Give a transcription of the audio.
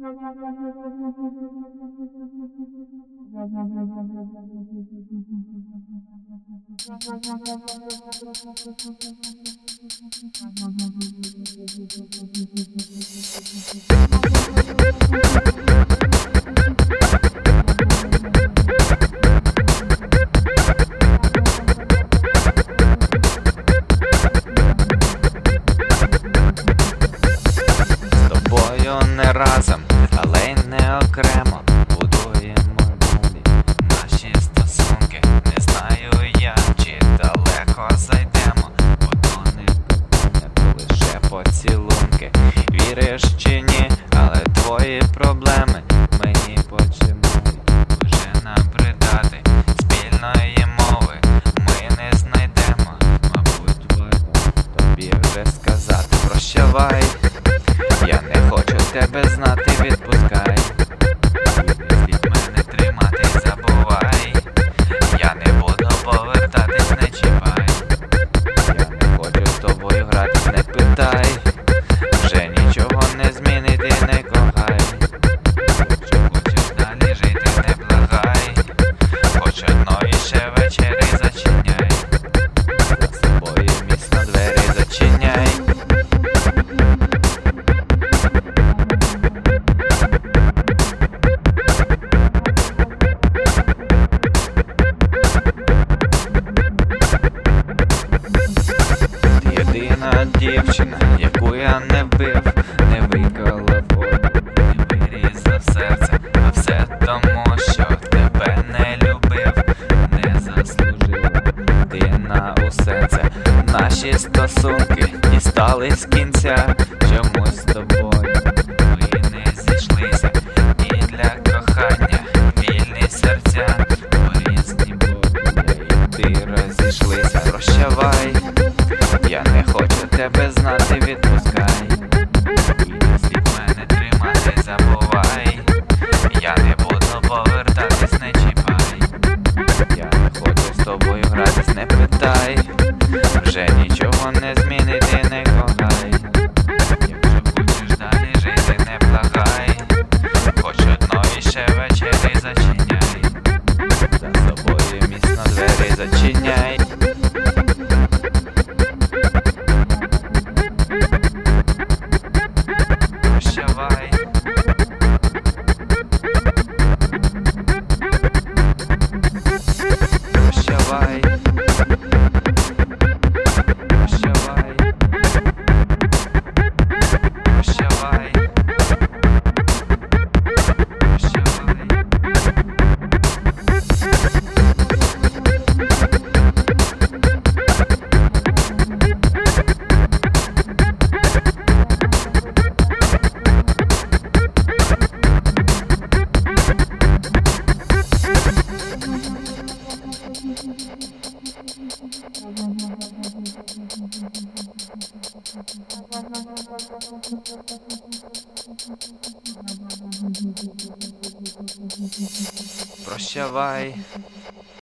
Не разом, але й не окремо будуємо далі наші стосунки. Не знаю я, чи далеко зайдемо, бо то не питання, то лише поцілунки. Віриш чи ні, але твої проблеми мені починають уже набридати. Спільної мови ми не знайдемо, мабуть, варто тобі вже сказати прощавай. Я не хочу тебе знати, відпускай. Від мене тримати забувай. Я не буду повертатись, не чіпай. Я не хочу з тобою гратись, не питай. Вже нічого не змінити, не кохай. Якщо хочеш далі жити, не благай. Хоч одної ще вечері зачиняй. За собою міцно двері зачиняй. Єдина дівчина, яку я не вбив, не виколов воду, не вирізав серце, а все тому, що тебе не любив, не заслужила ти на усе це. Наші стосунки дістались кінця, чомусь з тобою ми не зійшлися. І для кохання вільні серця, по різні боки я і ти розійшлися. Прощавай. Я не хочу тебе знати, відпускай. І від мене тримати забувай. Я не буду повертатись, не чіпай. Я не хочу з тобою гратись, не питай. Вже нічого не змінити, не кохай. Якщо хочеш далі жити, не благай. Хоч одної ще вечері зачиняй. За собою міцно двері зачиняй. Прощавай. Прощавай. Прощавай. Прощавай. Прощавай.